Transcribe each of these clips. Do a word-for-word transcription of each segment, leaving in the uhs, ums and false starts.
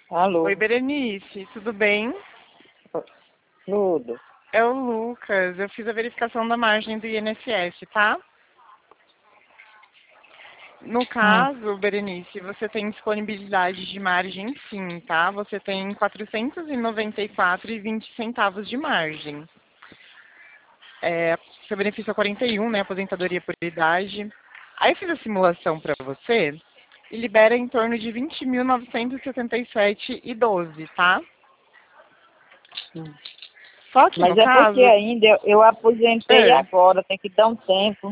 Alô? Oi, Berenice, tudo bem? Tudo. É o Lucas. Eu fiz a verificação da margem do I N S S, tá? No Hum. caso, Berenice, você tem disponibilidade de margem sim, tá? Você tem quatrocentos e noventa e quatro reais e vinte centavos de margem. É, seu benefício é quarenta e um, né? Aposentadoria por idade. Aí eu fiz a simulação para você e libera em torno de vinte mil novecentos e setenta e sete reais e doze, tá? Hum. Só que Mas no é porque caso, ainda eu, eu aposentei é, agora, tem que dar um tempo.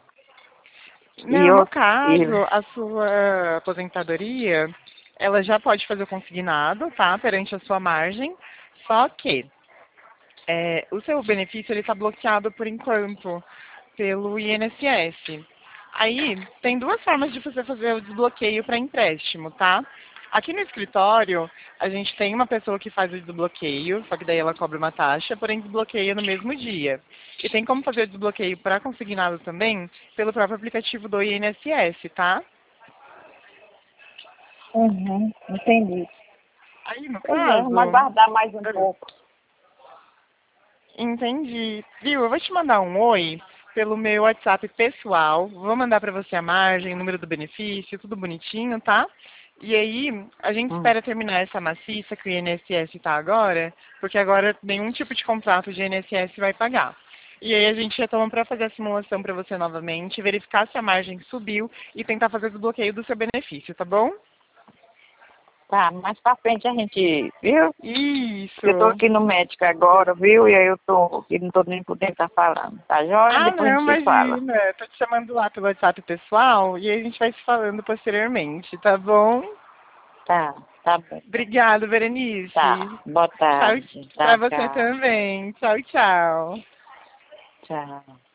E não, no eu, e, caso, a sua aposentadoria, ela já pode fazer o consignado, tá? Perante a sua margem. Só que é, o seu benefício ele está bloqueado por enquanto pelo I N S S. Aí tem duas formas de você fazer o desbloqueio para empréstimo, tá? Aqui no escritório, a gente tem uma pessoa que faz o desbloqueio, só que daí ela cobra uma taxa, porém desbloqueia no mesmo dia. E tem como fazer o desbloqueio para consignado também pelo próprio aplicativo do I N S S, tá? uhum, entendi. Aí, no Pois é, vamos caso, aguardar mais um ah, pouco. entendi. Viu? Eu vou te mandar um oi pelo meu WhatsApp pessoal. Vou mandar para você a margem, o número do benefício, tudo bonitinho, tá? E aí, a gente Hum. espera terminar essa maciça que o I N S S está agora, porque agora nenhum tipo de contrato de I N S S vai pagar. E aí a gente retoma para fazer a simulação para você novamente, verificar se a margem subiu e tentar fazer o desbloqueio do seu benefício, tá bom? Tá, mais pra frente a gente, viu? Eu tô Isso. aqui no médico agora, viu? E aí eu tô, e não tô nem podendo estar falando, tá joia? Ah, Depois a não, gente se fala. imagina. Tô te chamando lá pelo WhatsApp pessoal e aí a gente vai se falando posteriormente, tá bom? Tá, tá bom. Obrigada, Berenice. Tá, boa Tchau, tarde. pra Tá, você tchau. também. Tchau, tchau. Tchau.